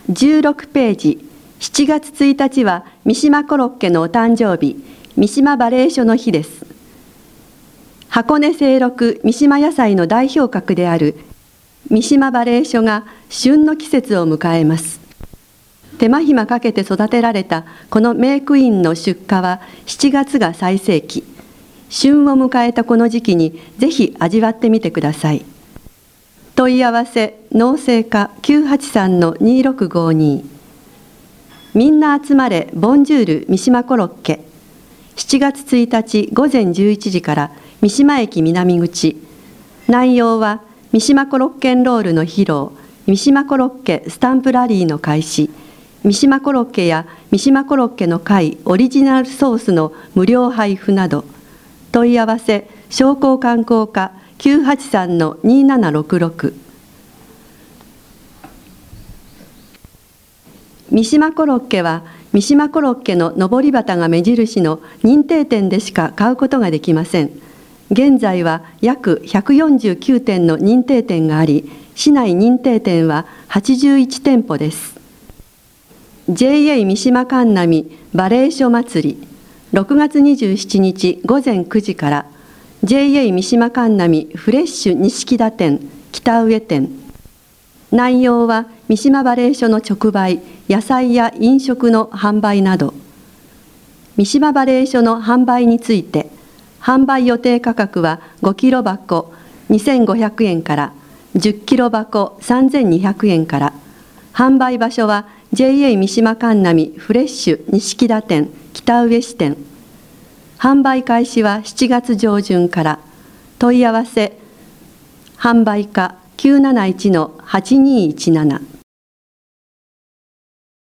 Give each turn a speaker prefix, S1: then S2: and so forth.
S1: 16ページ、7月1日は三島コロッケのお誕生日、三島バレー所の日です。箱根清六三島野菜の代表格である三島バレー所が旬の季節を迎えます。手間暇かけて育てられたこのメークインの出荷は7月が最盛期。旬を迎えたこの時期にぜひ味わってみてください。問い合わせ農政課 983-2652。みんな集まれボンジュール三島コロッケ。7月1日午前11時から三島駅南口。内容は三島コロッケンロールの披露、三島コロッケスタンプラリーの開始、三島コロッケや三島コロッケの会オリジナルソースの無料配布など。問い合わせ商工観光課 983-2766。三島コロッケは三島コロッケののぼり旗が目印の認定店でしか買うことができません。現在は約149店の認定店があり、市内認定店は81店舗です。JA 三島神波バレー所祭り、6月27日午前9時から JA 三島神波フレッシュ錦田店北上店。内容は三島バレー所の直売、野菜や飲食の販売など。三島バレー所の販売について、販売予定価格は5キロ箱2500円から10キロ箱3200円から。販売場所は JA 三島神波フレッシュ錦田店北上支店。販売開始は7月上旬から。問い合わせ販売課 971-8217。